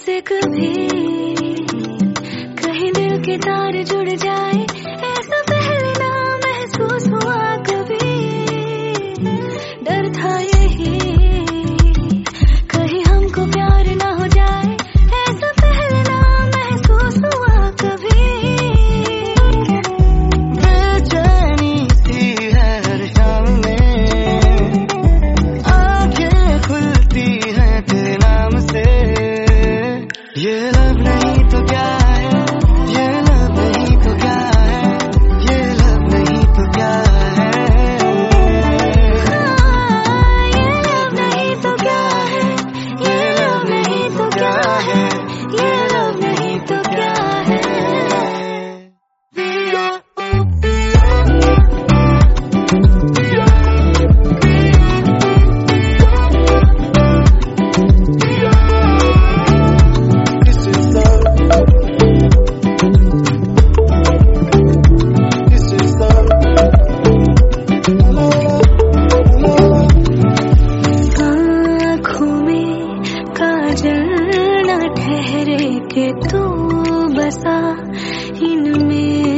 से कभी कहीं दिल के तार जुड़ जाए, ऐसा पहले ना महसूस हुआ कभी। डर था यही कहीं हमको प्यार ना हो जाए, ऐसा पहले ना महसूस हुआ कभी। बेचैनी सी है हर शाम में, आंखें खुलती हैं तेरे नाम से। ये लब नहीं तो क्या है, ये लब नहीं तो क्या है, ये लब नहीं तो क्या है, ये लब नहीं तो क्या है, ये लब नहीं तो क्या है, ये लब नहीं तो क्या है। ठहरे के तू बसा इनमें,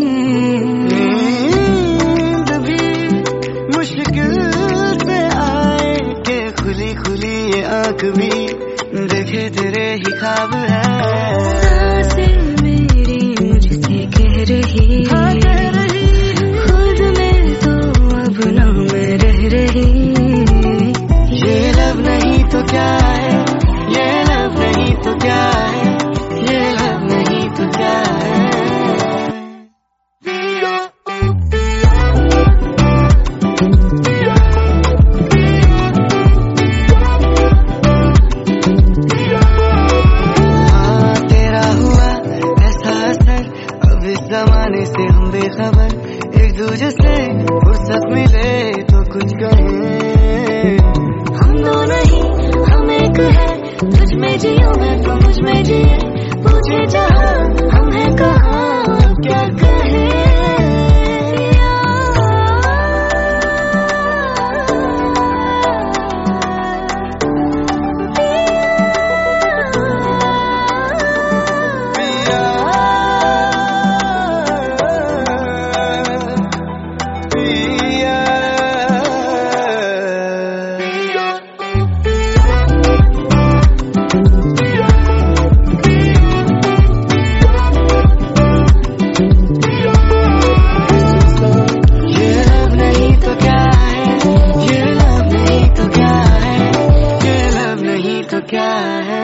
कभी मुश्किल से आए के खुली खुली ये आँख भी देखे तेरे ही ख्वाब है। सांसें मेरी मुझसे कह रही, खुद में तो अब ना मैं रह रही। ये लब नहीं तो क्या है, ये लब नहीं तो क्या है, ये लब नहीं तो क्या है। हाँ तेरा हुआ ऐसा असर, अब इस जमाने से हम बेखबर, एक दूजे से फुर्सत मिले तो कुछ कहें। हम दो नहीं हम एक है, तुझ में जियो मैं तो मुझ में जिए, पूछे जहाँ हम हैं कहाँ अब क्या कहे। क्या है।